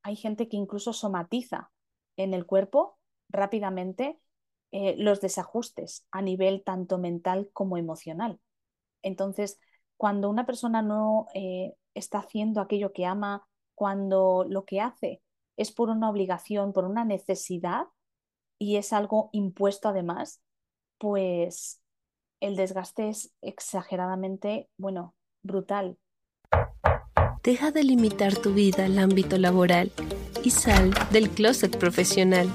hay gente que incluso somatiza en el cuerpo rápidamente los desajustes a nivel tanto mental como emocional. Entonces, cuando una persona no está haciendo aquello que ama, cuando lo que hace es por una obligación, por una necesidad y es algo impuesto además, pues el desgaste es exageradamente, bueno, brutal. Deja de limitar tu vida al ámbito laboral y sal del closet profesional.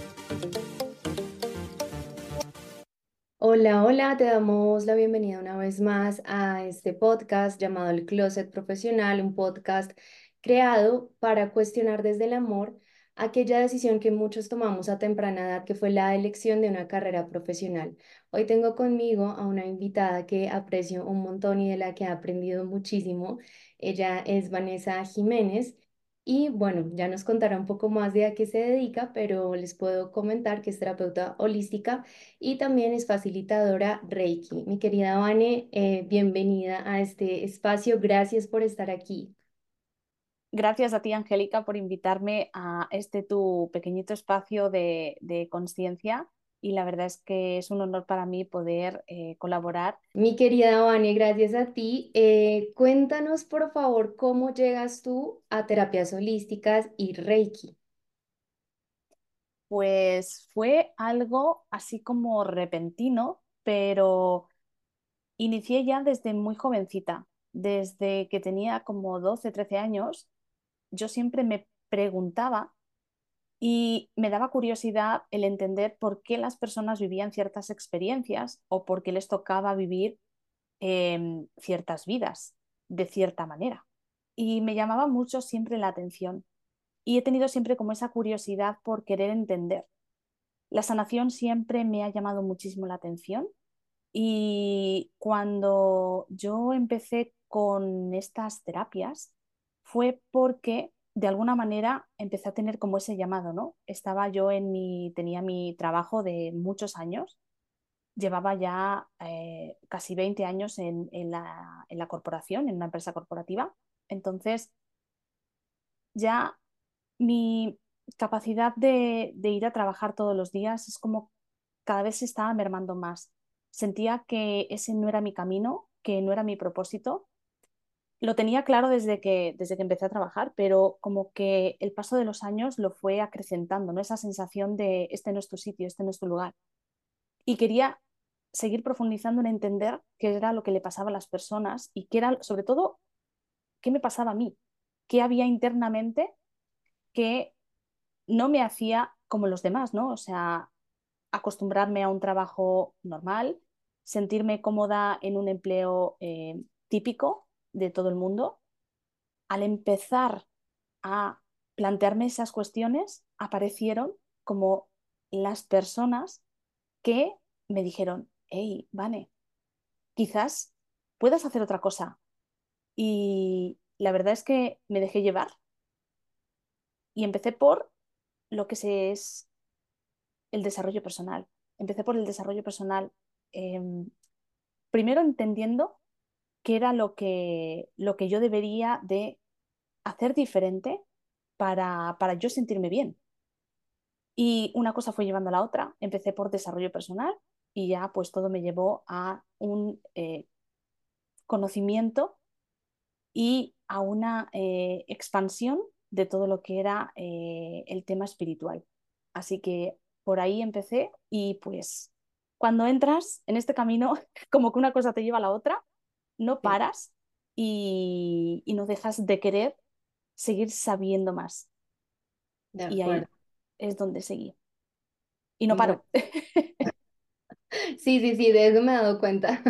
Hola, hola, te damos la bienvenida una vez más a este podcast llamado El Closet Profesional, un podcast creado para cuestionar desde el amor aquella decisión que muchos tomamos a temprana edad, que fue la elección de una carrera profesional. Hoy tengo conmigo a una invitada que aprecio un montón y de la que he aprendido muchísimo. Ella es Vanessa Jiménez. Y bueno, ya nos contará un poco más de a qué se dedica, pero les puedo comentar que es terapeuta holística y también es facilitadora Reiki. Mi querida Vane, bienvenida a este espacio. Gracias por estar aquí. Gracias a ti, Angélica, por invitarme a este tu pequeñito espacio de conciencia y la verdad es que es un honor para mí poder colaborar. Mi querida Vane, gracias a ti. Cuéntanos, por favor, cómo llegas tú a terapias holísticas y Reiki. Pues fue algo así como repentino, pero inicié ya desde muy jovencita, desde que tenía como 12 13 años. Yo siempre me preguntaba y me daba curiosidad el entender por qué las personas vivían ciertas experiencias o por qué les tocaba vivir ciertas vidas de cierta manera. Y me llamaba mucho siempre la atención. Y he tenido siempre como esa curiosidad por querer entender. La sanación siempre me ha llamado muchísimo la atención y cuando yo empecé con estas terapias fue porque de alguna manera empecé a tener como ese llamado, ¿no? Estaba yo tenía mi trabajo de muchos años, llevaba ya casi 20 años en la corporación, en una empresa corporativa, entonces ya mi capacidad de ir a trabajar todos los días es como cada vez se estaba mermando más. Sentía que ese no era mi camino, que no era mi propósito. Lo tenía claro desde que empecé a trabajar, pero como que el paso de los años lo fue acrecentando, ¿no? Esa sensación de este no es tu sitio, este no es tu lugar. Y quería seguir profundizando en entender qué era lo que le pasaba a las personas y qué era, sobre todo, qué me pasaba a mí, qué había internamente que no me hacía como los demás, ¿no? O sea, acostumbrarme a un trabajo normal, sentirme cómoda en un empleo típico de todo el mundo. Al empezar a plantearme esas cuestiones, aparecieron como las personas que me dijeron, hey, Vane, quizás puedas hacer otra cosa. Y la verdad es que me dejé llevar y empecé por lo que es el desarrollo personal. Empecé por el desarrollo personal, eh, primero entendiendo qué era lo que yo debería de hacer diferente para yo sentirme bien. Y una cosa fue llevando a la otra. Empecé por desarrollo personal y ya pues todo me llevó a un conocimiento y a una expansión de todo lo que era el tema espiritual. Así que por ahí empecé y pues cuando entras en este camino, como que una cosa te lleva a la otra, no Sí, paras y no dejas de querer seguir sabiendo más. de Y ahí acuerdo. es donde seguí. Y no Bueno, paro. sí, sí, sí, de eso me he dado cuenta.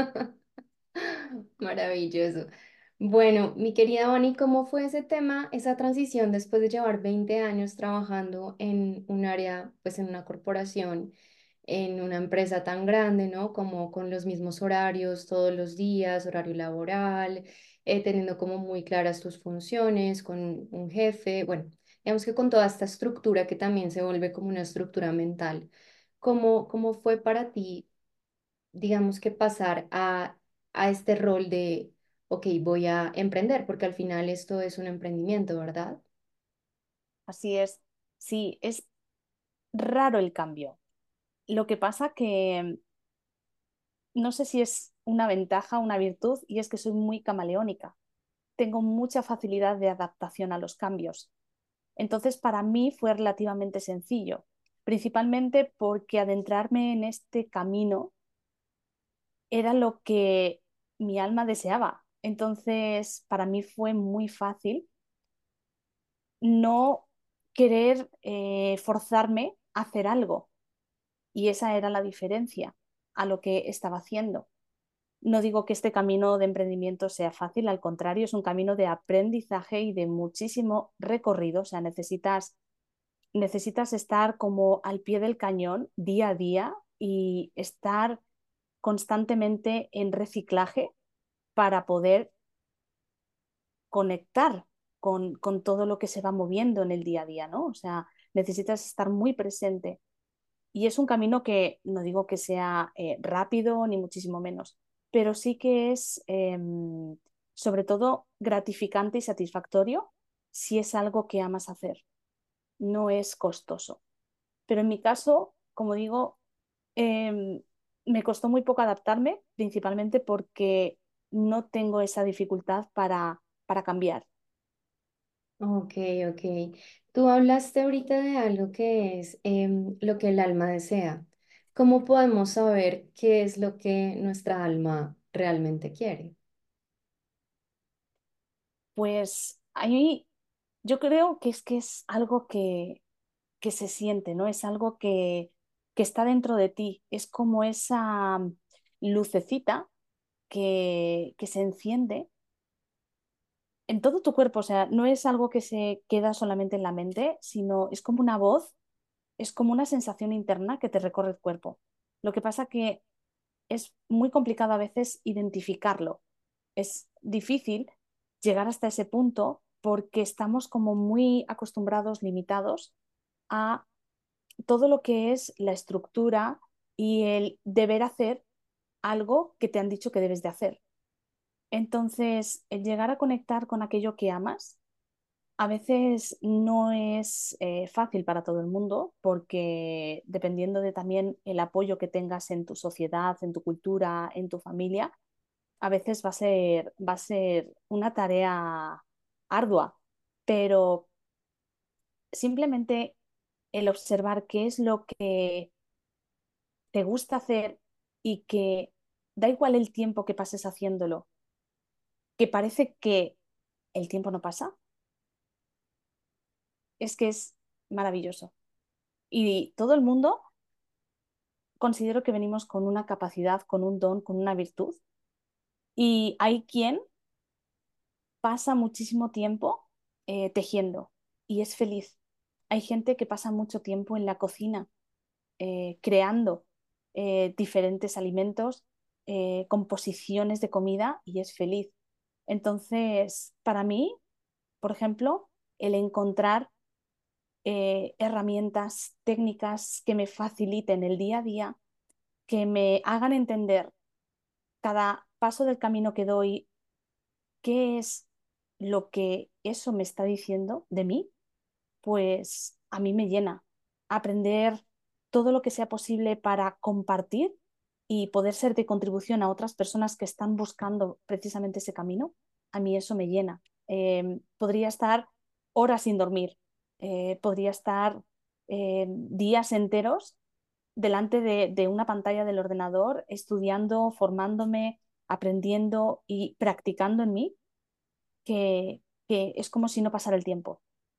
Maravilloso. Bueno, mi querida Bonnie, ¿cómo fue ese tema, esa transición después de llevar 20 años trabajando en un área, pues en una corporación, en una empresa tan grande, ¿no? Como con los mismos horarios todos los días, horario laboral, teniendo como muy claras tus funciones, con un jefe, bueno, digamos que con toda esta estructura que también se vuelve como una estructura mental. ¿Cómo fue para ti, digamos que pasar a este rol de, ok, voy a emprender, porque al final esto es un emprendimiento, ¿verdad? así es. Sí, es raro el cambio. Lo que pasa que no sé si es una ventaja o una virtud, y es que soy muy camaleónica. Tengo mucha facilidad de adaptación a los cambios. Entonces, para mí fue relativamente sencillo, principalmente porque adentrarme en este camino era lo que mi alma deseaba. Entonces, para mí fue muy fácil no querer forzarme a hacer algo. Y esa era la diferencia a lo que estaba haciendo. No digo que este camino de emprendimiento sea fácil, al contrario, es un camino de aprendizaje y de muchísimo recorrido. O sea, necesitas estar como al pie del cañón día a día y estar constantemente en reciclaje para poder conectar con todo lo que se va moviendo en el día a día, ¿no? O sea, necesitas estar muy presente. Y es un camino que no digo que sea rápido ni muchísimo menos, pero sí que es sobre todo gratificante y satisfactorio si es algo que amas hacer. No es costoso. Pero en mi caso, como digo, eh, me costó muy poco adaptarme, principalmente porque no tengo esa dificultad para cambiar. Ok, ok. Tú hablaste ahorita de algo que es lo que el alma desea. ¿Cómo podemos saber qué es lo que nuestra alma realmente quiere? Pues ahí yo creo que es algo que se siente, ¿no? Es algo que está dentro de ti. Es como esa lucecita que se enciende en todo tu cuerpo. O sea, no es algo que se queda solamente en la mente, sino es como una voz, es como una sensación interna que te recorre el cuerpo. Lo que pasa que es muy complicado a veces identificarlo. Es difícil llegar hasta ese punto porque estamos como muy acostumbrados, limitados a todo lo que es la estructura y el deber hacer algo que te han dicho que debes de hacer. Entonces, el llegar a conectar con aquello que amas a veces no es fácil para todo el mundo porque dependiendo de también el apoyo que tengas en tu sociedad, en tu cultura, en tu familia, a veces va a ser una tarea ardua, pero simplemente el observar qué es lo que te gusta hacer y que da igual el tiempo que pases haciéndolo, que parece que el tiempo no pasa, es que es maravilloso. Y todo el mundo considero que venimos con una capacidad, con un don, con una virtud. Y hay quien pasa muchísimo tiempo tejiendo y es feliz. Hay gente que pasa mucho tiempo en la cocina creando diferentes alimentos, composiciones de comida y es feliz. Entonces, para mí, por ejemplo, el encontrar herramientas técnicas que me faciliten el día a día, que me hagan entender cada paso del camino que doy, qué es lo que eso me está diciendo de mí, pues a mí me llena. Aprender todo lo que sea posible para compartir y poder ser de contribución a otras personas que están buscando precisamente ese camino, a mí eso me llena. Podría estar horas sin dormir, podría estar días enteros delante de una pantalla del ordenador, estudiando, formándome, aprendiendo y practicando en mí, que es como si no pasara el tiempo.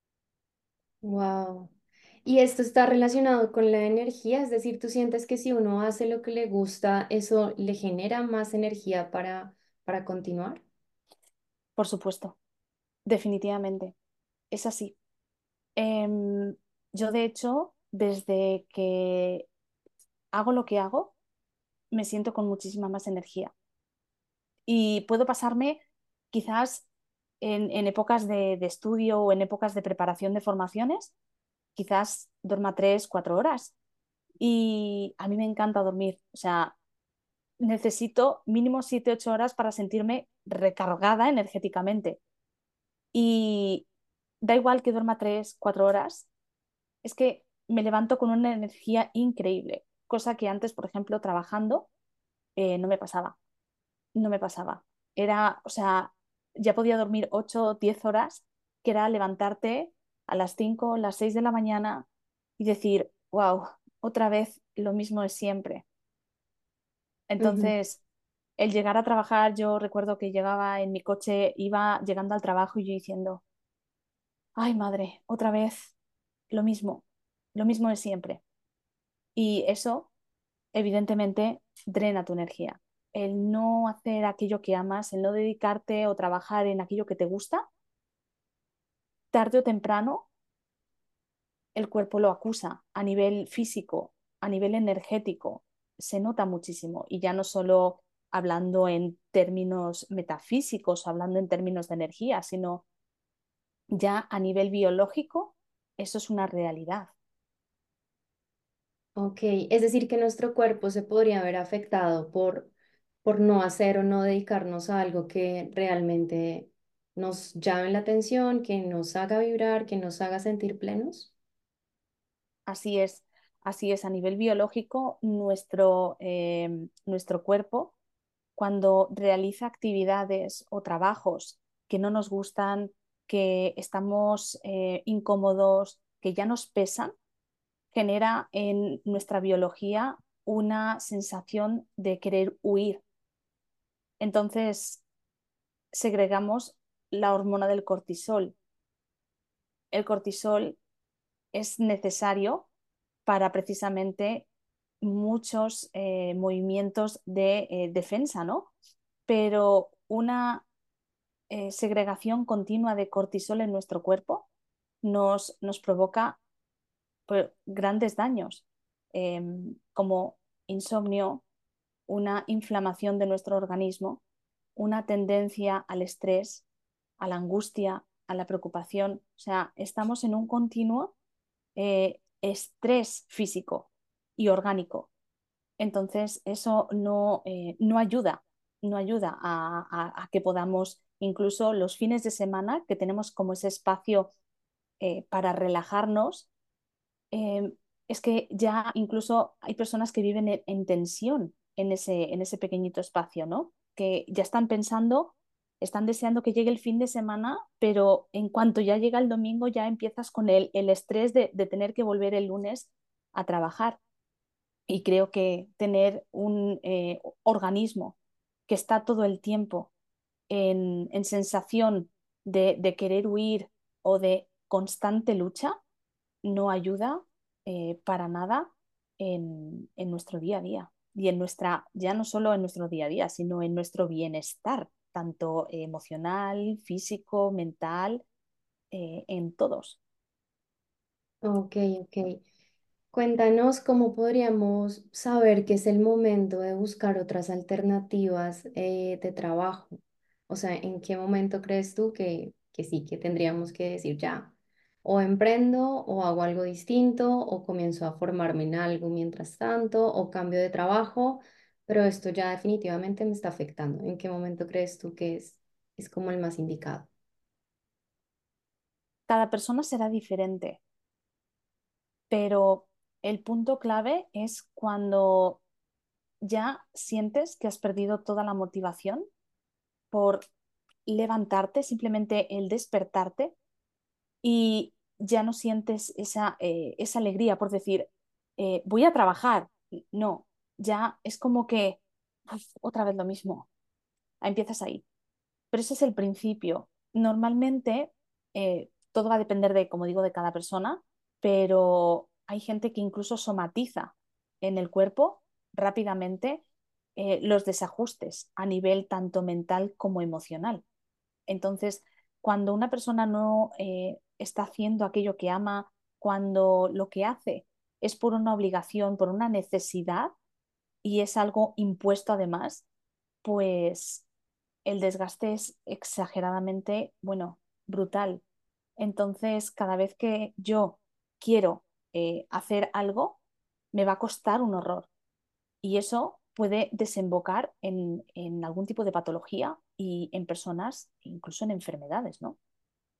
Wow. ¿Y esto está relacionado con la energía? Es decir, ¿tú sientes que si uno hace lo que le gusta, eso le genera más energía para continuar? Por supuesto, definitivamente, es así. Em, yo, de hecho, desde que hago lo que hago, me siento con muchísima más energía. Y puedo pasarme quizás en épocas de estudio o en épocas de preparación de formaciones, quizás duerma 3, 4 horas. Y a mí me encanta dormir. O sea, necesito mínimo 7, 8 horas para sentirme recargada energéticamente. Y da igual que duerma 3, 4 horas, es que me levanto con una energía increíble, cosa que antes, por ejemplo, trabajando, no me pasaba, no me pasaba. Era, o sea, ya podía dormir 8 o 10 horas, que era levantarte a las 5, las 6 de la mañana y decir, wow, otra vez lo mismo de siempre. Ujú. Entonces, el llegar a trabajar, yo recuerdo que llegaba en mi coche, iba llegando al trabajo y yo diciendo, ay madre, otra vez lo mismo de siempre. Y eso, evidentemente, drena tu energía. El no hacer aquello que amas, el no dedicarte o trabajar en aquello que te gusta, tarde o temprano el cuerpo lo acusa a nivel físico, a nivel energético. Se nota muchísimo y ya no solo hablando en términos metafísicos, hablando en términos de energía, sino ya a nivel biológico, eso es una realidad. Ok, es decir, que nuestro cuerpo se podría ver afectado por no hacer o no dedicarnos a algo que realmente nos llame la atención, que nos haga vibrar, que nos haga sentir plenos. Así es, así es. A nivel biológico, nuestro cuerpo, cuando realiza actividades o trabajos que no nos gustan, que estamos incómodos, que ya nos pesan, genera en nuestra biología una sensación de querer huir. Entonces, segregamos la hormona del cortisol. El cortisol es necesario para precisamente muchos movimientos de defensa, ¿no? Pero una segregación continua de cortisol en nuestro cuerpo nos provoca, pues, grandes daños, eh, como insomnio, una inflamación de nuestro organismo, una tendencia al estrés, a la angustia, a la preocupación. O sea, estamos en un continuo estrés físico y orgánico. Entonces, eso no ayuda, no ayuda a que podamos, incluso los fines de semana, que tenemos como ese espacio para relajarnos, eh, es que ya incluso hay personas que viven en tensión en ese pequeñito espacio, ¿no? Que ya están pensando, están deseando que llegue el fin de semana, pero en cuanto ya llega el domingo ya empiezas con el estrés de tener que volver el lunes a trabajar. Y creo que tener un organismo que está todo el tiempo en sensación de querer huir o de constante lucha no ayuda para nada en nuestro día a día y en nuestra, ya no solo en nuestro día a día, sino en nuestro bienestar, tanto emocional, físico, mental, en todos. Ok, ok. Cuéntanos cómo podríamos saber que es el momento de buscar otras alternativas de trabajo. O sea, ¿en qué momento crees tú que sí, que tendríamos que decir ya, o emprendo, o hago algo distinto, o comienzo a formarme en algo mientras tanto, o cambio de trabajo, pero esto ya definitivamente me está afectando? ¿En qué momento crees tú que es como el más indicado? Cada persona será diferente, pero el punto clave es cuando ya sientes que has perdido toda la motivación por levantarte, simplemente el despertarte y ya no sientes esa alegría por decir, voy a trabajar. No, ya es como que uf, otra vez lo mismo. Empiezas ahí. Pero ese es el principio. Normalmente todo va a depender de, como digo, de cada persona, pero hay gente que incluso somatiza en el cuerpo rápidamente los desajustes a nivel tanto mental como emocional. Entonces, cuando una persona no está haciendo aquello que ama, cuando lo que hace es por una obligación, por una necesidad y es algo impuesto además, pues el desgaste es exageradamente, bueno, brutal. Entonces, cada vez que yo quiero hacer algo, me va a costar un horror. Y eso puede desembocar en algún tipo de patología y en personas, incluso en enfermedades, ¿no?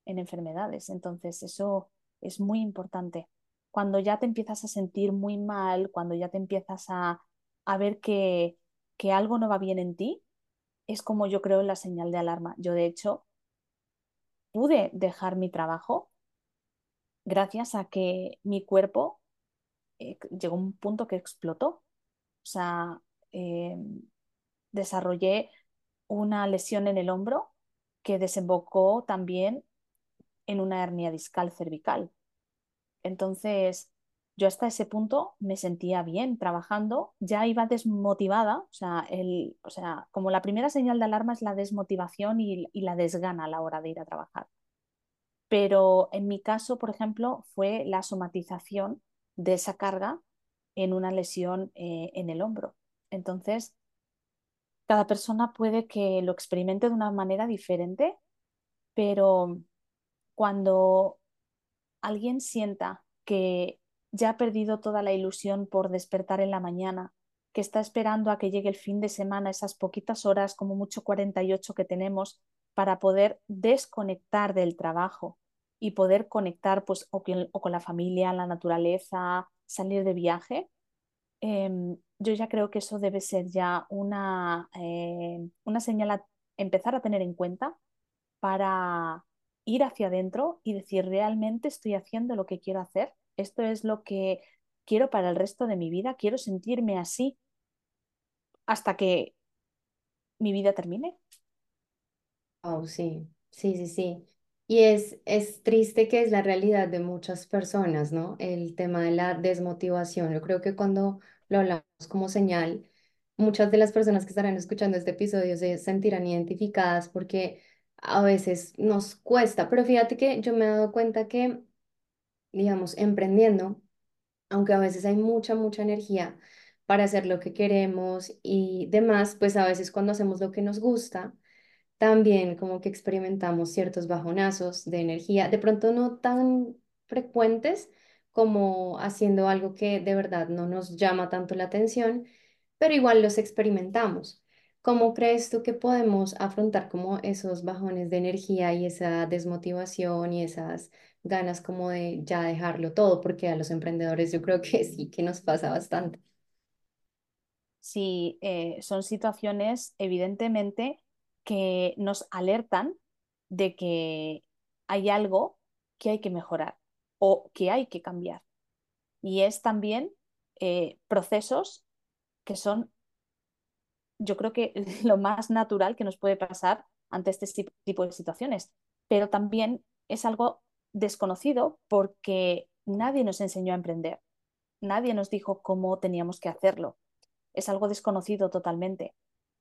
en enfermedades. Entonces, eso es muy importante. Cuando ya te empiezas a sentir muy mal, cuando ya te empiezas a ver que algo no va bien en ti, es como yo creo la señal de alarma. Yo, de hecho, pude dejar mi trabajo gracias a que mi cuerpo llegó a un punto que explotó. O sea, eh, desarrollé una lesión en el hombro que desembocó también en una hernia discal cervical. Entonces, yo hasta ese punto me sentía bien trabajando, ya iba desmotivada, o sea, como la primera señal de alarma es la desmotivación y la desgana a la hora de ir a trabajar. Pero en mi caso, por ejemplo, fue la somatización de esa carga en una lesión en el hombro. Entonces, cada persona puede que lo experimente de una manera diferente, pero cuando alguien sienta que ya ha perdido toda la ilusión por despertar en la mañana, que está esperando a que llegue el fin de semana, esas poquitas horas, como mucho 48 que tenemos, para poder desconectar del trabajo y poder conectar pues, o con la familia, la naturaleza, salir de viaje, yo ya creo que eso debe ser ya una señal a empezar a tener en cuenta para ir hacia adentro y decir, realmente estoy haciendo lo que quiero hacer, esto es lo que quiero para el resto de mi vida, quiero sentirme así hasta que mi vida termine. Oh, sí, sí, sí, sí. Y es triste que es la realidad de muchas personas, ¿no? El tema de la desmotivación. Yo creo que cuando lo hablamos como señal, muchas de las personas que estarán escuchando este episodio se sentirán identificadas porque a veces nos cuesta. Pero fíjate que yo me he dado cuenta que, digamos, emprendiendo, aunque a veces hay mucha, mucha energía para hacer lo que queremos y demás, pues a veces cuando hacemos lo que nos gusta, también como que experimentamos ciertos bajonazos de energía, de pronto no tan frecuentes como haciendo algo que de verdad no nos llama tanto la atención, pero igual los experimentamos. ¿Cómo crees tú que podemos afrontar como esos bajones de energía y esa desmotivación y esas ganas como de ya dejarlo todo? Porque a los emprendedores yo creo que sí que nos pasa bastante. Si son situaciones, evidentemente, que nos alertan de que hay algo que hay que mejorar o que hay que cambiar. Y es también procesos que son, yo creo que lo más natural que nos puede pasar ante este tipo de situaciones. Pero también es algo desconocido porque nadie nos enseñó a emprender, nadie nos dijo cómo teníamos que hacerlo. Es algo desconocido totalmente.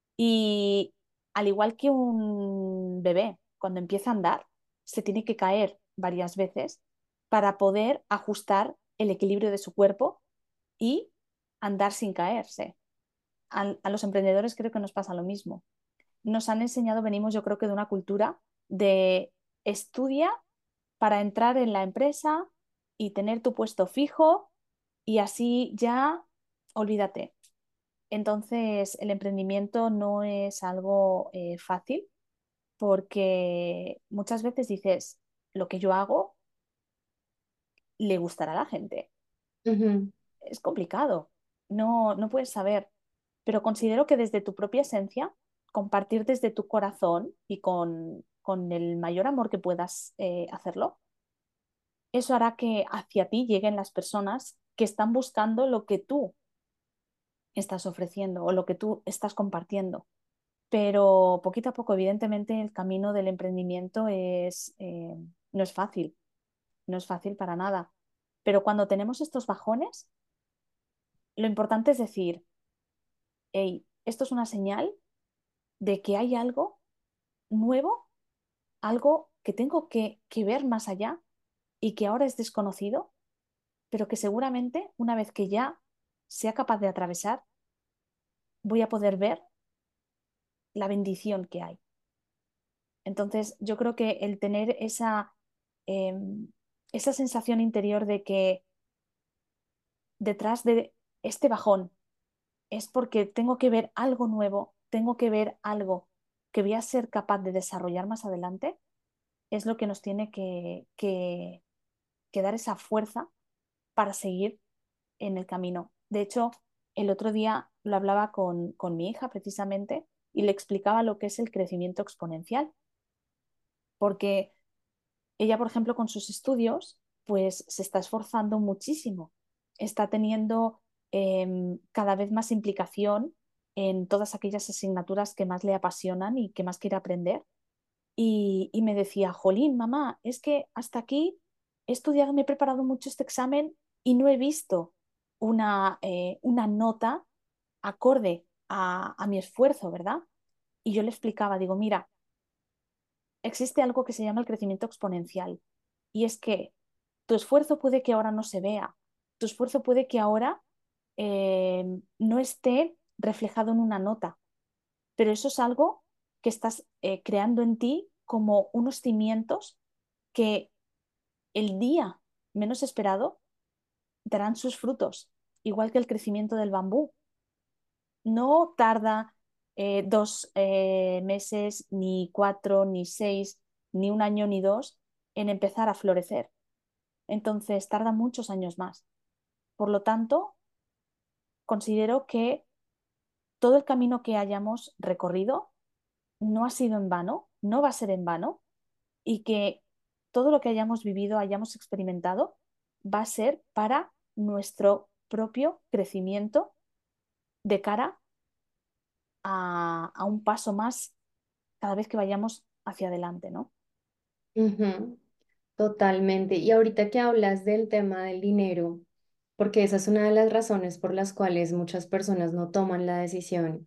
Y al igual que un bebé, cuando empieza a andar, se tiene que caer varias veces para poder ajustar el equilibrio de su cuerpo y andar sin caerse. A los emprendedores creo que nos pasa lo mismo. Nos han enseñado, venimos yo creo que de una cultura de estudia para entrar en la empresa y tener tu puesto fijo y así ya olvídate. Entonces, el emprendimiento no es algo fácil porque muchas veces dices, lo que yo hago le gustará a la gente. Ujú, Es complicado, no puedes saber, pero considero que desde tu propia esencia, compartir desde tu corazón y con el mayor amor que puedas hacerlo, eso hará que hacia ti lleguen las personas que están buscando lo que tú estás ofreciendo o lo que tú estás compartiendo. Pero poquito a poco, evidentemente, el camino del emprendimiento no es fácil, no es fácil para nada. Pero cuando tenemos estos bajones, lo importante es decir, hey, esto es una señal de que hay algo nuevo, algo que tengo que ver más allá y que ahora es desconocido, pero que seguramente una vez que ya sea capaz de atravesar, voy a poder ver la bendición que hay. Entonces, yo creo que el tener eh, esa sensación interior de que detrás de este bajón es porque tengo que ver algo nuevo, tengo que ver algo que voy a ser capaz de desarrollar más adelante, es lo que nos tiene que dar esa fuerza para seguir en el camino. De hecho, el otro día lo hablaba con mi hija precisamente y le explicaba lo que es el crecimiento exponencial, porque ella, por ejemplo, con sus estudios, pues se está esforzando muchísimo, está teniendo cada vez más implicación en todas aquellas asignaturas que más le apasionan y que más quiere aprender. Y me decía, Jolín, mamá, es que hasta aquí he estudiado, me he preparado mucho este examen y no he visto una nota acorde a mi esfuerzo, ¿verdad? Y yo le explicaba, digo, mira, existe algo que se llama el crecimiento exponencial y es que tu esfuerzo puede que ahora no se vea, tu esfuerzo puede que ahora no esté reflejado en una nota, pero eso es algo que estás creando en ti como unos cimientos que el día menos esperado darán sus frutos, igual que el crecimiento del bambú. No tarda 2 meses, ni 4, ni 6, ni un año, ni 2 en empezar a florecer. Entonces tarda muchos años más. Por lo tanto, considero que todo el camino que hayamos recorrido no ha sido en vano, no va a ser en vano, y que todo lo que hayamos vivido, hayamos experimentado, va a ser para nuestro propio crecimiento de cara a un paso más cada vez que vayamos hacia adelante, ¿no? Ujú, totalmente. Y ahorita que hablas del tema del dinero, porque esa es una de las razones por las cuales muchas personas no toman la decisión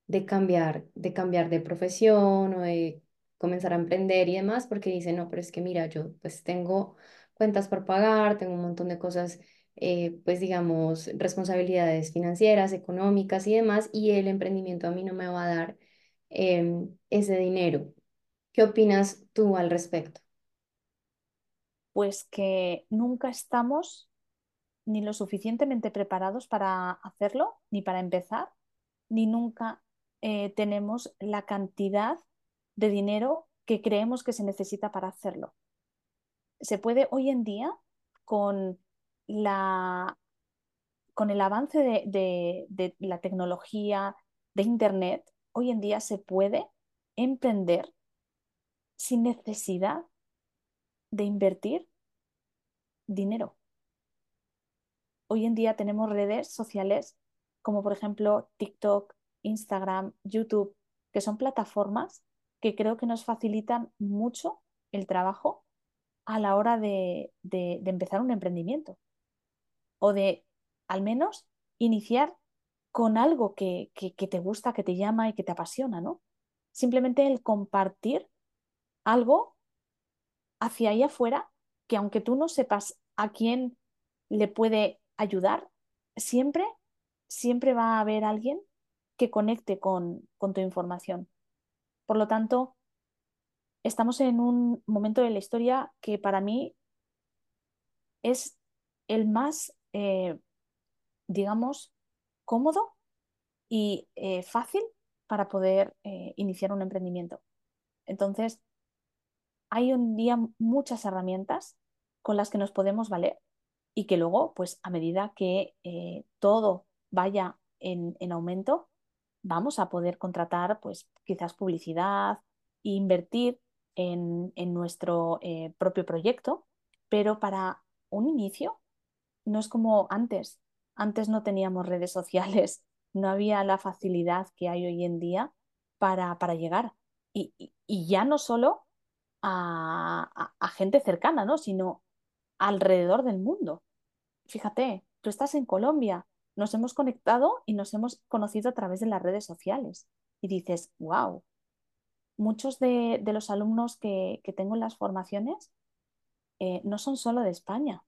de cambiar de profesión o de comenzar a emprender y demás, porque dicen, no, pero es que mira, yo pues tengo cuentas por pagar, tengo un montón de cosas, pues digamos, responsabilidades financieras, económicas y demás, y el emprendimiento a mí no me va a dar ese dinero. ¿Qué opinas tú al respecto? Pues que nunca estamos ni lo suficientemente preparados para hacerlo, ni para empezar, ni nunca tenemos la cantidad de dinero que creemos que se necesita para hacerlo. Se puede hoy en día, con la, con el avance de la tecnología, de Internet, hoy en día se puede emprender sin necesidad de invertir dinero. Hoy en día tenemos redes sociales como por ejemplo TikTok, Instagram, YouTube, que son plataformas que creo que nos facilitan mucho el trabajo a la hora de empezar un emprendimiento o de al menos iniciar con algo que te gusta, que te llama y que te apasiona, ¿no? Simplemente el compartir algo hacia ahí afuera, que aunque tú no sepas a quién le puede ayudar, siempre, siempre va a haber alguien que conecte con tu información. Por lo tanto, estamos en un momento de la historia que para mí es el más, digamos, cómodo y fácil para poder iniciar un emprendimiento. Entonces, hay un día muchas herramientas con las que nos podemos valer y que luego, pues a medida que todo vaya en aumento, vamos a poder contratar, pues quizás publicidad e invertir en nuestro propio proyecto, pero para un inicio no es como antes. Antes no teníamos redes sociales, no había la facilidad que hay hoy en día para llegar. Y ya no solo a gente cercana, ¿no? Sino alrededor del mundo. Fíjate, tú estás en Colombia, nos hemos conectado y nos hemos conocido a través de las redes sociales. Y dices, wow, muchos de los alumnos que tengo en las formaciones no son solo de España,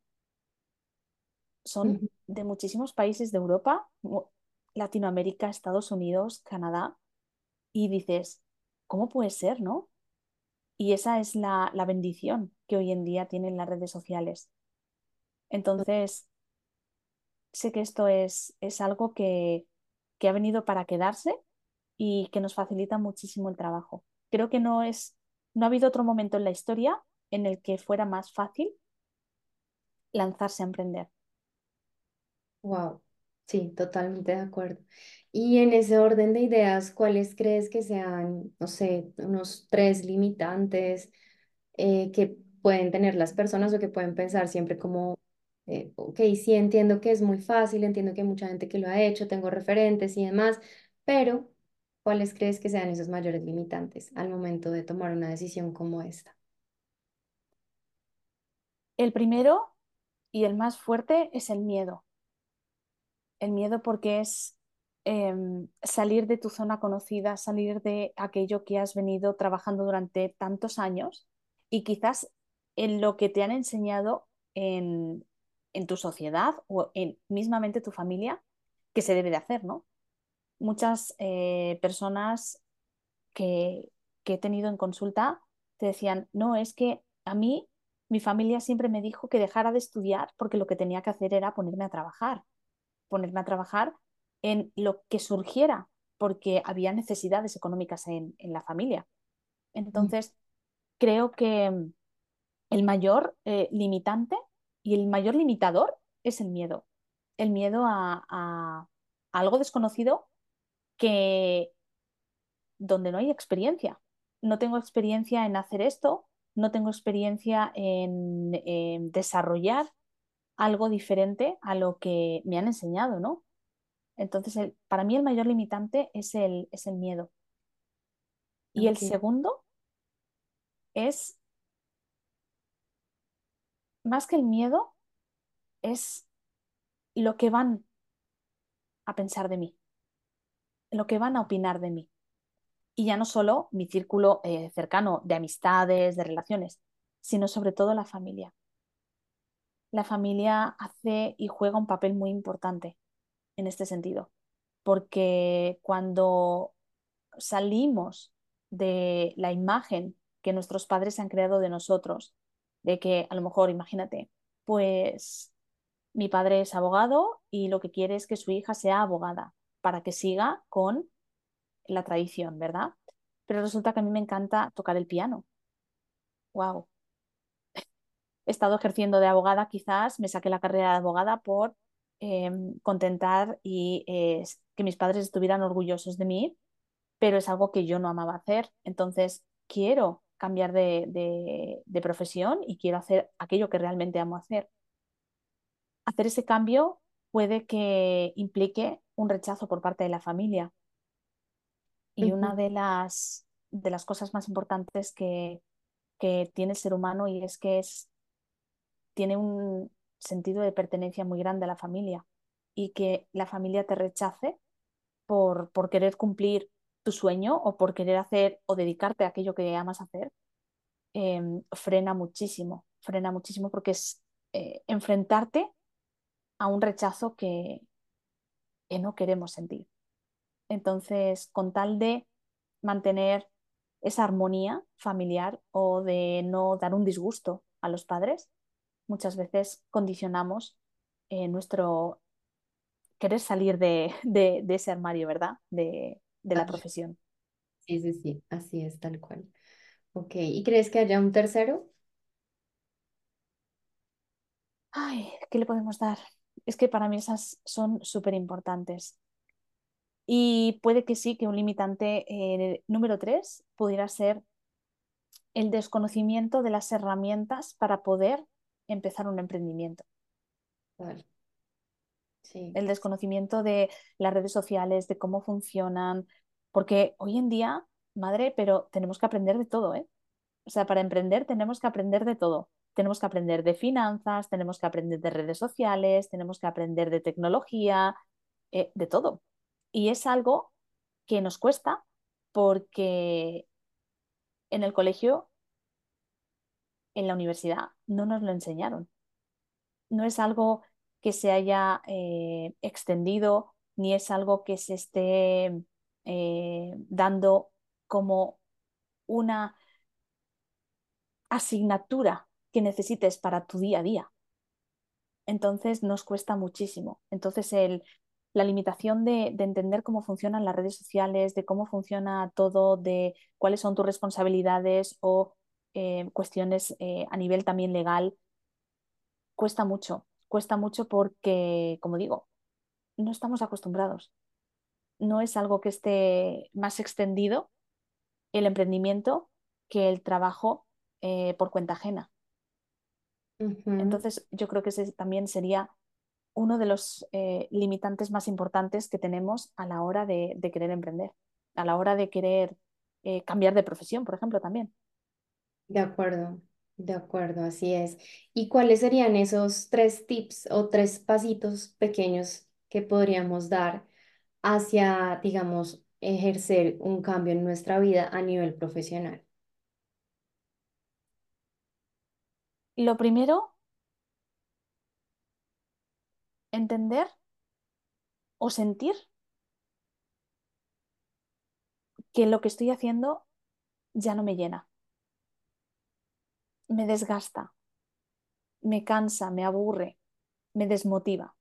son Ujú. de muchísimos países de Europa, Latinoamérica, Estados Unidos, Canadá. Y dices, ¿cómo puede ser, no? Y esa es la bendición que hoy en día tienen las redes sociales. Entonces, sé que esto es algo que ha venido para quedarse y que nos facilita muchísimo el trabajo. Creo que no es No ha habido otro momento en la historia en el que fuera más fácil lanzarse a emprender. Wow, sí, totalmente de acuerdo. Y en ese orden de ideas, ¿cuáles crees que sean, no sé, unos tres limitantes que pueden tener las personas o que pueden pensar siempre como, ok, sí entiendo que es muy fácil, entiendo que hay mucha gente que lo ha hecho, tengo referentes y demás, pero ¿cuáles crees que sean esos mayores limitantes al momento de tomar una decisión como esta? El primero y el más fuerte es el miedo. El miedo porque es salir de tu zona conocida, salir de aquello que has venido trabajando durante tantos años y quizás en lo que te han enseñado en tu sociedad o en mismamente tu familia que se debe de hacer, ¿no? Muchas personas que, que he tenido en consulta te decían, no, es que a mí mi familia siempre me dijo que dejara de estudiar porque lo que tenía que hacer era ponerme a trabajar en lo que surgiera, porque había necesidades económicas en la familia. Mm. Entonces, creo que el mayor limitante y el mayor limitador es el miedo. El miedo a algo desconocido que donde no hay experiencia. No tengo experiencia en hacer esto, no tengo experiencia en desarrollar algo diferente a lo que me han enseñado, ¿no? Entonces, para mí el mayor limitante es el miedo. Y el Ok, segundo es, más que el miedo, es lo que van a pensar de mí, lo que van a opinar de mí. Y ya no solo mi círculo cercano de amistades, de relaciones, sino sobre todo la familia. La familia hace y juega un papel muy importante en este sentido, porque cuando salimos de la imagen que nuestros padres han creado de nosotros, de que a lo mejor, imagínate, pues mi padre es abogado y lo que quiere es que su hija sea abogada para que siga con la tradición, ¿verdad? Pero resulta que a mí me encanta tocar el piano. ¡Wow! He estado ejerciendo de abogada, quizás me saqué la carrera de abogada por contentar y que mis padres estuvieran orgullosos de mí, pero es algo que yo no amaba hacer. Entonces, quiero cambiar de profesión y quiero hacer aquello que realmente amo hacer. Hacer ese cambio puede que implique un rechazo por parte de la familia. Y una ujú, de las cosas más importantes que tiene el ser humano y es que tiene un sentido de pertenencia muy grande a la familia y que la familia te rechace por querer cumplir tu sueño o por querer hacer o dedicarte a aquello que amas hacer, frena muchísimo porque es enfrentarte a un rechazo que no queremos sentir. Entonces, con tal de mantener esa armonía familiar o de no dar un disgusto a los padres, muchas veces condicionamos nuestro querer salir de ese armario, ¿verdad? De la total. profesión. Sí, sí, sí, así es, tal cual. Ok, ¿y crees que haya un tercero? Ay, ¿qué le podemos dar? Es que para mí esas son súper importantes. Y puede que sí, que un limitante número tres pudiera ser el desconocimiento de las herramientas para poder empezar un emprendimiento. Vale, sí. El desconocimiento de las redes sociales, de cómo funcionan, porque hoy en día, madre, pero tenemos que aprender de todo, ¿eh? O sea, para emprender tenemos que aprender de todo. Tenemos que aprender de finanzas, tenemos que aprender de redes sociales, tenemos que aprender de tecnología, de todo. Y es algo que nos cuesta porque en el colegio, en la universidad, no nos lo enseñaron. No es algo que se haya extendido, ni es algo que se esté dando como una asignatura que necesites para tu día a día. Entonces nos cuesta muchísimo. Entonces la limitación de entender cómo funcionan las redes sociales, de cómo funciona todo, de cuáles son tus responsabilidades o cuestiones a nivel también legal, cuesta mucho porque, como digo, no estamos acostumbrados. No es algo que esté más extendido el emprendimiento que el trabajo por cuenta ajena. Ujú. Entonces, yo creo que ese también sería uno de los limitantes más importantes que tenemos a la hora de querer emprender, a la hora de querer cambiar de profesión, por ejemplo, también. De acuerdo, así es. ¿Y cuáles serían esos 3 tips o 3 pasitos pequeños que podríamos dar hacia, digamos, ejercer un cambio en nuestra vida a nivel profesional? Lo primero, entender o sentir que lo que estoy haciendo ya no me llena, me desgasta, me cansa, me aburre, me desmotiva.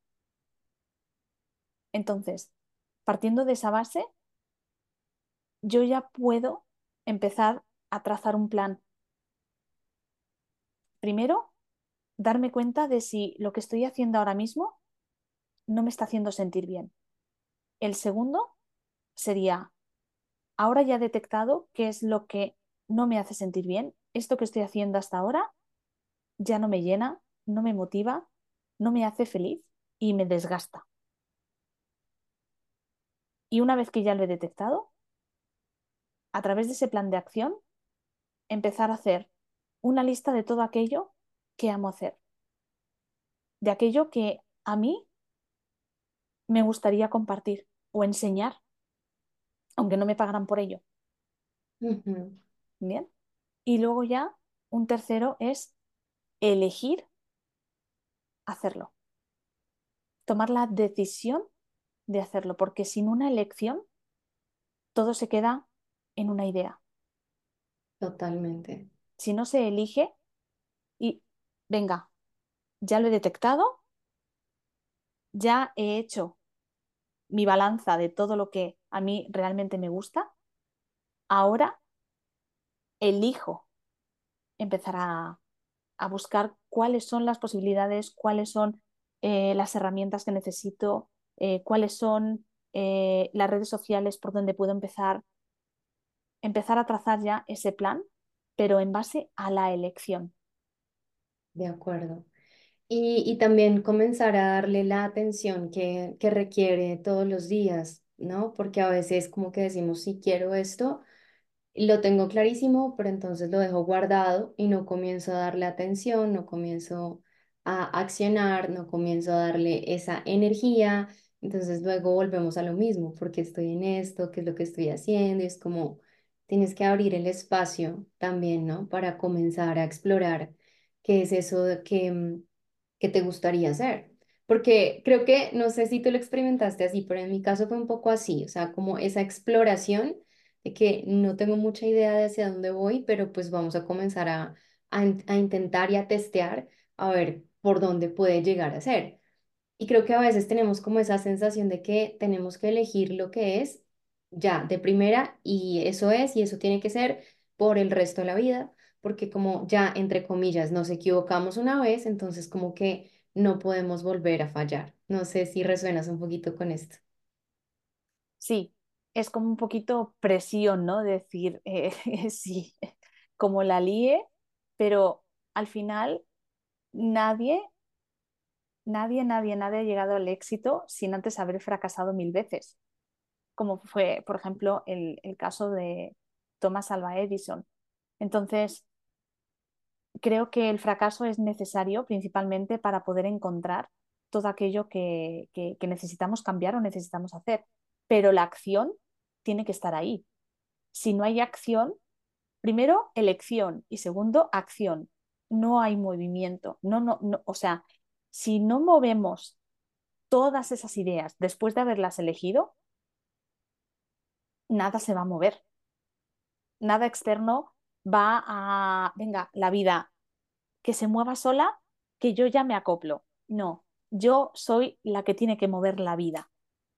Entonces, partiendo de esa base, yo ya puedo empezar a trazar un plan. Primero, darme cuenta de si lo que estoy haciendo ahora mismo no me está haciendo sentir bien. El segundo sería, ahora ya he detectado qué es lo que no me hace sentir bien. Esto que estoy haciendo hasta ahora ya no me llena, no me motiva, no me hace feliz y me desgasta. Y una vez que ya lo he detectado, a través de ese plan de acción, empezar a hacer una lista de todo aquello que amo hacer, de aquello que a mí me gustaría compartir o enseñar, aunque no me pagaran por ello. Ujú. Bien. Y luego ya un tercero es elegir hacerlo, tomar la decisión de hacerlo, porque sin una elección todo se queda en una idea. Totalmente. Si no se elige y venga, ya lo he detectado, ya he hecho mi balanza de todo lo que a mí realmente me gusta, ahora elijo empezar a buscar cuáles son las posibilidades, cuáles son las herramientas que necesito, cuáles son las redes sociales por donde puedo empezar a trazar ya ese plan, pero en base a la elección. De acuerdo. Y también comenzar a darle la atención que requiere todos los días, ¿no? Porque a veces como que decimos, si quiero esto, lo tengo clarísimo, pero entonces lo dejo guardado y no comienzo a darle atención, no comienzo a accionar, no comienzo a darle esa energía. Entonces luego volvemos a lo mismo, porque estoy en esto, qué es lo que estoy haciendo, y es como tienes que abrir el espacio también, ¿no? Para comenzar a explorar qué es eso que te gustaría hacer. Porque creo que, no sé si tú lo experimentaste así, pero en mi caso fue un poco así, o sea, como esa exploración de que no tengo mucha idea de hacia dónde voy, pero pues vamos a comenzar a intentar y a testear a ver por dónde puede llegar a ser. Y creo que a veces tenemos como esa sensación de que tenemos que elegir lo que es ya de primera y eso es y eso tiene que ser por el resto de la vida, porque como ya entre comillas nos equivocamos una vez, entonces como que no podemos volver a fallar. No sé si resuenas un poquito con esto. Sí, es como un poquito presión, ¿no? Decir, sí, como la líe, pero al final nadie, nadie ha llegado al éxito sin antes haber fracasado mil veces, como fue, por ejemplo, el caso de Thomas Alva Edison. Entonces, creo que el fracaso es necesario principalmente para poder encontrar todo aquello que necesitamos cambiar o necesitamos hacer, pero la acción tiene que estar ahí. Si no hay acción, primero elección y segundo acción. No hay movimiento. No, o sea, si no movemos todas esas ideas después de haberlas elegido, nada se va a mover. Nada externo va a, venga, la vida, que se mueva sola, que yo ya me acoplo. No, yo soy la que tiene que mover la vida.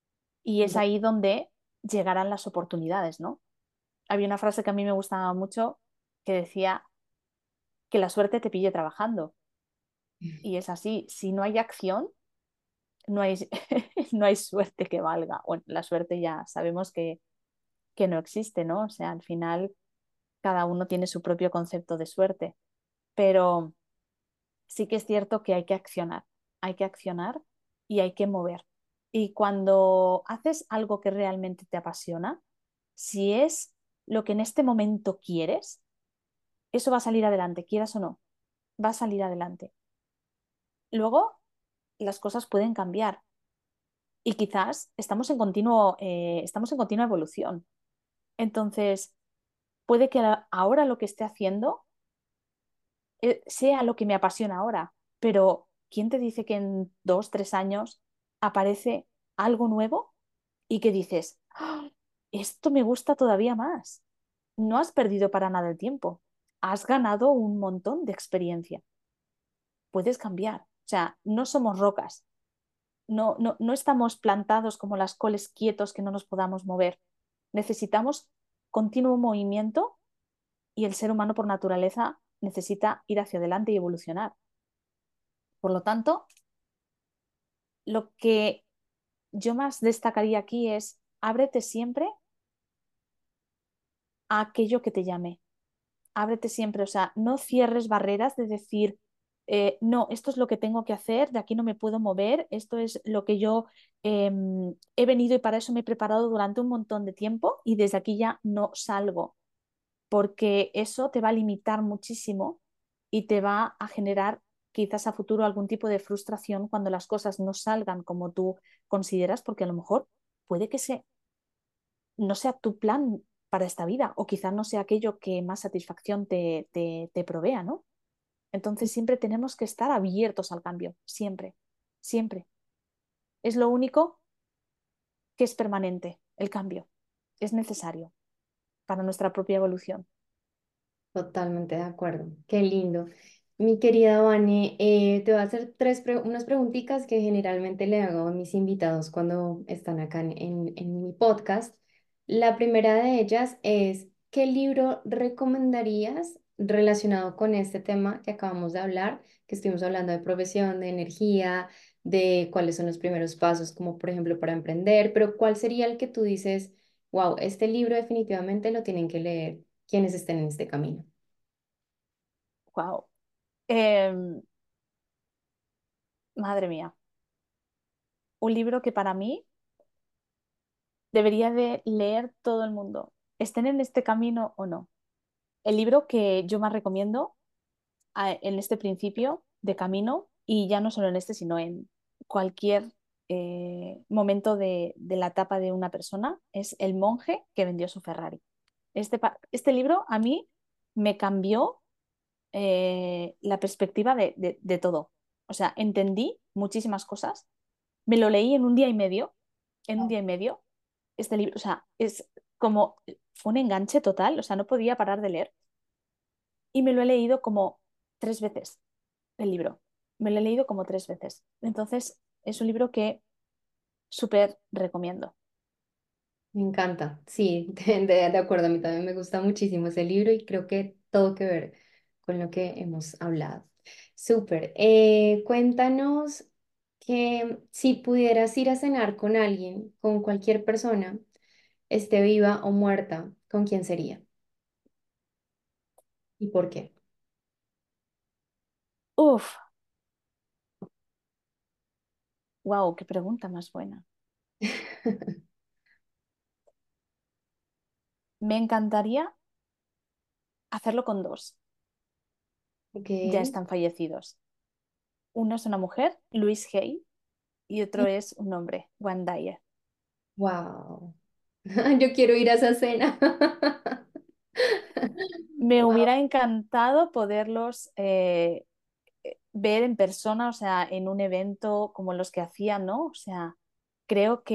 Y es ahí donde llegarán las oportunidades, ¿no? Había una frase que a mí me gustaba mucho que decía que la suerte te pille trabajando. Y es así, si no hay acción, no hay, no hay suerte que valga. Bueno, la suerte ya sabemos que no existe, ¿no? O sea, al final cada uno tiene su propio concepto de suerte, pero sí que es cierto que hay que accionar y hay que mover. Y cuando haces algo que realmente te apasiona, si es lo que en este momento quieres, eso va a salir adelante, quieras o no, va a salir adelante. Luego, las cosas pueden cambiar y quizás estamos en continua evolución. Entonces, puede que ahora lo que esté haciendo sea lo que me apasiona ahora, pero ¿quién te dice que en 2, 3 años aparece algo nuevo y que dices, "Ah, esto me gusta todavía más"? No has perdido para nada el tiempo, has ganado un montón de experiencia, puedes cambiar, o sea, no somos rocas, no estamos plantados como las coles quietos que no nos podamos mover, necesitamos continuo movimiento y el ser humano por naturaleza necesita ir hacia adelante y evolucionar. Por lo tanto, lo que yo más destacaría aquí es ábrete siempre a aquello que te llame. Ábrete siempre, o sea, no cierres barreras de decir, no, esto es lo que tengo que hacer, de aquí no me puedo mover, esto es lo que yo he venido y para eso me he preparado durante un montón de tiempo y desde aquí ya no salgo, porque eso te va a limitar muchísimo y te va a generar quizás a futuro algún tipo de frustración cuando las cosas no salgan como tú consideras, porque a lo mejor puede que no sea tu plan para esta vida o quizás no sea aquello que más satisfacción te provea, ¿no? Entonces siempre tenemos que estar abiertos al cambio, siempre, siempre. Es lo único que es permanente, el cambio. Es necesario para nuestra propia evolución. Totalmente de acuerdo. Qué lindo. Mi querida Vane, te voy a hacer unas preguntitas que generalmente le hago a mis invitados cuando están acá en mi podcast. La primera de ellas es, ¿qué libro recomendarías relacionado con este tema que acabamos de hablar? Que estuvimos hablando de profesión, de energía, de cuáles son los primeros pasos, como por ejemplo para emprender, pero ¿cuál sería el que tú dices, wow, este libro definitivamente lo tienen que leer quienes estén en este camino? Wow. Madre mía, un libro que para mí debería de leer todo el mundo, estén en este camino o no. El libro que yo más recomiendo en este principio de camino, y ya no solo en este, sino en cualquier momento de la etapa de una persona, es El monje que vendió su Ferrari. Este libro a mí me cambió la perspectiva de todo. O sea, entendí muchísimas cosas. Me lo leí en un día y medio, este libro. O sea, es como, fue un enganche total, o sea, no podía parar de leer. Y me lo he leído como 3 veces, el libro. Me lo he leído como 3 veces. Entonces, es un libro que súper recomiendo. Me encanta, sí, de acuerdo, a mí también me gusta muchísimo ese libro y creo que todo que ver con lo que hemos hablado. Súper, cuéntanos que si pudieras ir a cenar con alguien, con cualquier persona, esté viva o muerta, ¿con quién sería? ¿Y por qué? Uf, wow, qué pregunta más buena. Me encantaría hacerlo con dos. Ok, Ya están fallecidos. Uno es una mujer, Louise Hay, y otro es un hombre, Wayne Dyer. wow, yo quiero ir a esa cena. Me Wow, hubiera encantado poderlos ver en persona, o sea, en un evento como los que hacían, ¿no? O sea, creo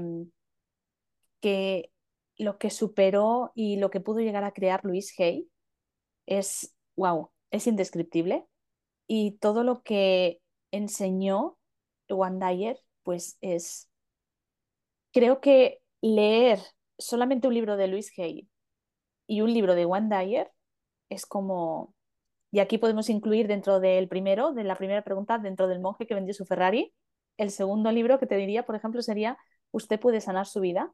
que lo que superó y lo que pudo llegar a crear Louise Hay es, wow, es indescriptible. Y todo lo que enseñó Wayne Dyer, pues creo que leer solamente un libro de Louise Hay y un libro de Wayne Dyer es como... Y aquí podemos incluir dentro del primero, de la primera pregunta, dentro del monje que vendió su Ferrari, el segundo libro que te diría, por ejemplo, sería Usted puede sanar su vida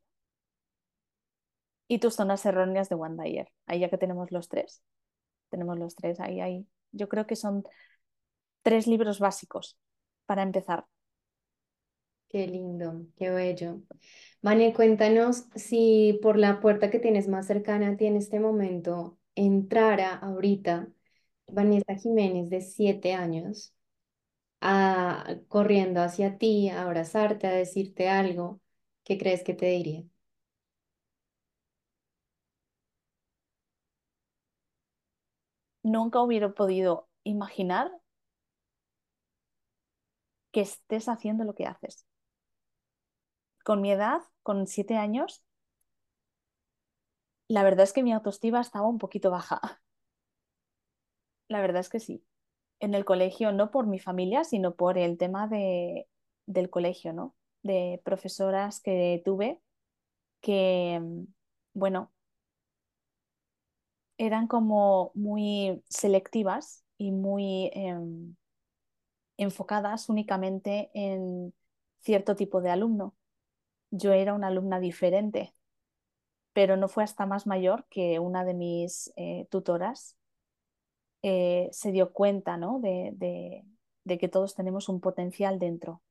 y tus zonas erróneas de Wayne Dyer. Ahí ya que tenemos los tres, ahí. Yo creo que son tres libros básicos para empezar. Qué lindo, qué bello. Vane, cuéntanos si por la puerta que tienes más cercana a ti en este momento entrara ahorita Vanessa Jiménez de 7 años corriendo hacia ti, a abrazarte, a decirte algo, ¿qué crees que te diría? Nunca hubiera podido imaginar que estés haciendo lo que haces. Con mi edad, con 7 años, la verdad es que mi autoestima estaba un poquito baja. La verdad es que sí. En el colegio, no por mi familia, sino por el tema del colegio, ¿no? De profesoras que tuve que, bueno, eran como muy selectivas y muy enfocadas únicamente en cierto tipo de alumno. Yo era una alumna diferente, pero no fue hasta más mayor que una de mis tutoras se dio cuenta, ¿no? de que todos tenemos un potencial dentro.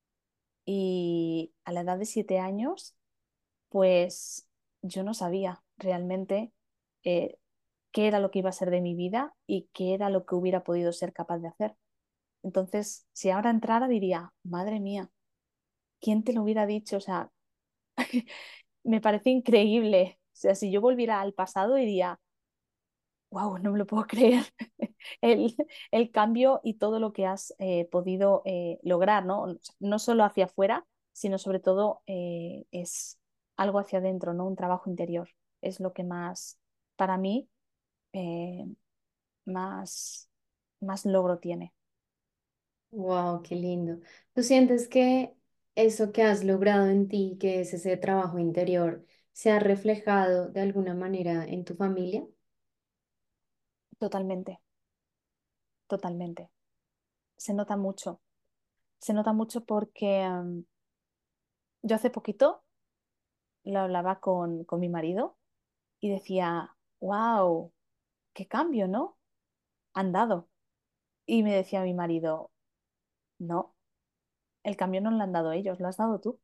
Y a la edad de 7 años, pues yo no sabía realmente eh, qué era lo que iba a ser de mi vida y qué era lo que hubiera podido ser capaz de hacer. Entonces, si ahora entrara, diría, madre mía, ¿quién te lo hubiera dicho? O sea, me parece increíble. O sea, si yo volviera al pasado, diría, wow, no me lo puedo creer. El, el cambio y todo lo que has podido lograr, ¿no? No solo hacia afuera, sino sobre todo es algo hacia adentro, ¿no? Un trabajo interior. Es lo que más, para mí, eh, más, más logro tiene. Wow, qué lindo. ¿Tú sientes que eso que has logrado en ti, que es ese trabajo interior, se ha reflejado de alguna manera en tu familia? Totalmente, totalmente. Se nota mucho. Se nota mucho porque yo hace poquito lo hablaba con mi marido y decía, wow, qué cambio, ¿no? Han dado. Y me decía mi marido, no, el cambio no lo han dado ellos, lo has dado tú.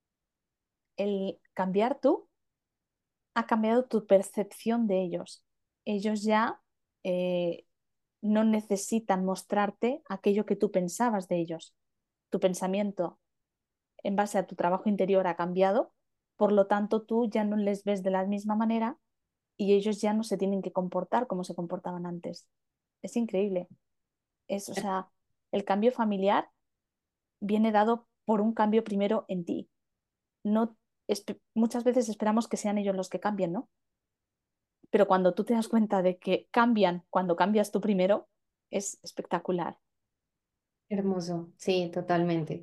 El cambiar tú ha cambiado tu percepción de ellos. Ellos ya eh, no necesitan mostrarte aquello que tú pensabas de ellos. Tu pensamiento en base a tu trabajo interior ha cambiado, por lo tanto tú ya no les ves de la misma manera y ellos ya no se tienen que comportar como se comportaban antes. Es increíble. Es, o sea, el cambio familiar viene dado por un cambio primero en ti. No, muchas veces esperamos que sean ellos los que cambien, ¿no? Pero cuando tú te das cuenta de que cambian cuando cambias tú primero, es espectacular. Hermoso, sí, totalmente.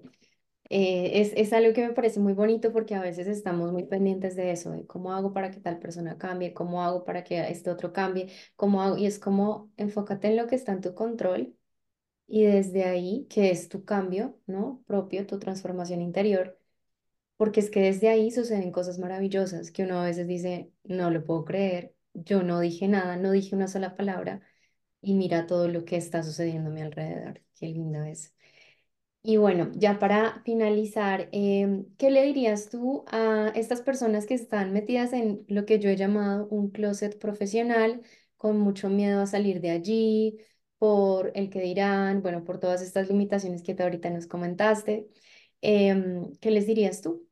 Es algo que me parece muy bonito porque a veces estamos muy pendientes de eso, de cómo hago para que tal persona cambie, cómo hago para que este otro cambie, cómo hago, y es como enfócate en lo que está en tu control y desde ahí, que es tu cambio, ¿no? Propio, tu transformación interior, porque es que desde ahí suceden cosas maravillosas que uno a veces dice, no lo puedo creer, yo no dije nada, no dije una sola palabra y mira todo lo que está sucediendo a mi alrededor. Qué lindo es. Y bueno, ya para finalizar, ¿qué le dirías tú a estas personas que están metidas en lo que yo he llamado un closet profesional, con mucho miedo a salir de allí, por el que dirán, bueno, por todas estas limitaciones que tú ahorita nos comentaste? ¿Qué les dirías tú?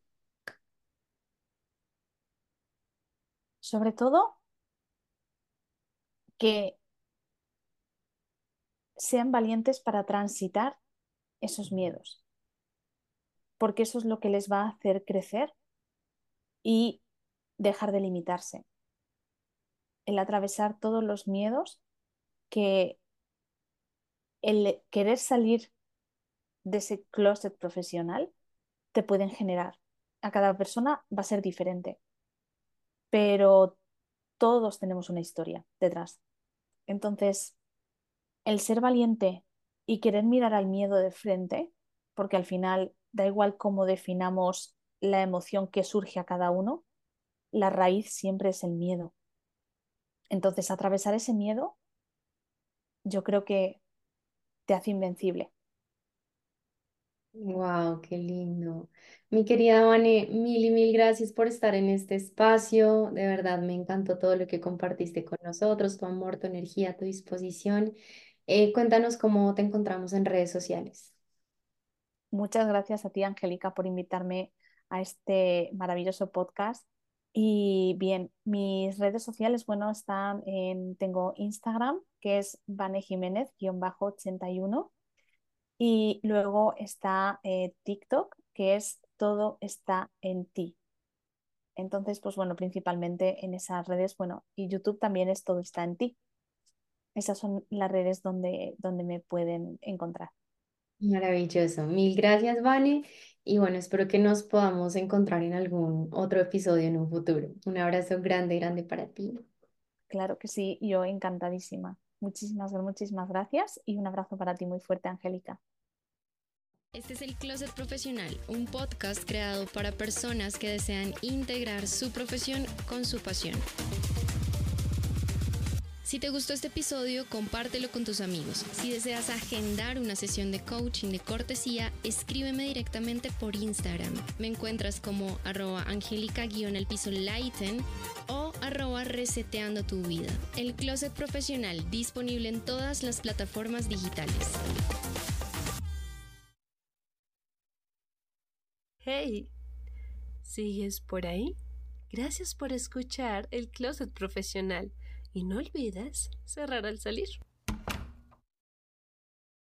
Sobre todo que sean valientes para transitar esos miedos, porque eso es lo que les va a hacer crecer y dejar de limitarse. El atravesar todos los miedos que el querer salir de ese closet profesional te pueden generar. a cada persona va a ser diferente, pero todos tenemos una historia detrás. Entonces, el ser valiente y querer mirar al miedo de frente, porque al final da igual cómo definamos la emoción que surge a cada uno, la raíz siempre es el miedo. Entonces, atravesar ese miedo, yo creo que te hace invencible. Wow, qué lindo. Mi querida Vane, mil y mil gracias por estar en este espacio. De verdad, me encantó todo lo que compartiste con nosotros, tu amor, tu energía, tu disposición. Cuéntanos cómo te encontramos en redes sociales. Muchas gracias a ti, Angélica, por invitarme a este maravilloso podcast. Y bien, mis redes sociales, bueno, tengo Instagram, que es Vane Jiménez-81, y luego está TikTok, que es Todo está en ti. Entonces, pues bueno, principalmente en esas redes, bueno, y YouTube también es Todo está en ti. Esas son las redes donde me pueden encontrar. Maravilloso. Mil gracias, Vane. Y bueno, espero que nos podamos encontrar en algún otro episodio en un futuro. Un abrazo grande, grande para ti. Claro que sí, yo encantadísima. Muchísimas gracias y un abrazo para ti muy fuerte, Angélica. Este es el Closet Profesional, un podcast creado para personas que desean integrar su profesión con su pasión. Si te gustó este episodio, compártelo con tus amigos. Si deseas agendar una sesión de coaching de cortesía, escríbeme directamente por Instagram. Me encuentras como @angelica_lighten o @reseteando tu vida. El Closet Profesional, disponible en todas las plataformas digitales. Hey, ¿sigues por ahí? Gracias por escuchar el Closet Profesional y no olvides cerrar al salir.